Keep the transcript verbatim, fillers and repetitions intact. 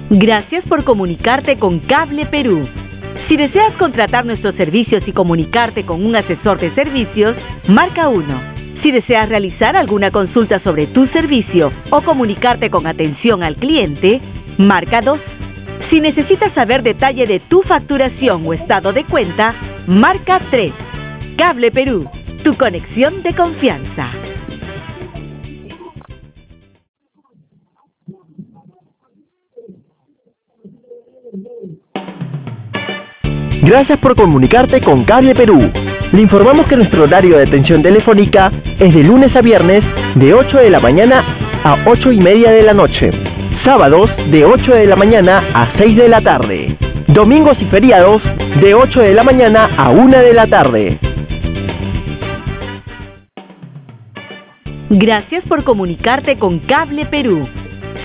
Gracias por comunicarte con Cable Perú. Si deseas contratar nuestros servicios y comunicarte con un asesor de servicios, marca uno. Si deseas realizar alguna consulta sobre tu servicio o comunicarte con atención al cliente, marca dos. Si necesitas saber detalle de tu facturación o estado de cuenta, marca tres. Cable Perú, tu conexión de confianza. Gracias por comunicarte con Cable Perú. Le informamos que nuestro horario de atención telefónica es de lunes a viernes de ocho de la mañana a ocho y media de la noche. Sábados de ocho de la mañana a seis de la tarde. Domingos y feriados de ocho de la mañana a una de la tarde. Gracias por comunicarte con Cable Perú.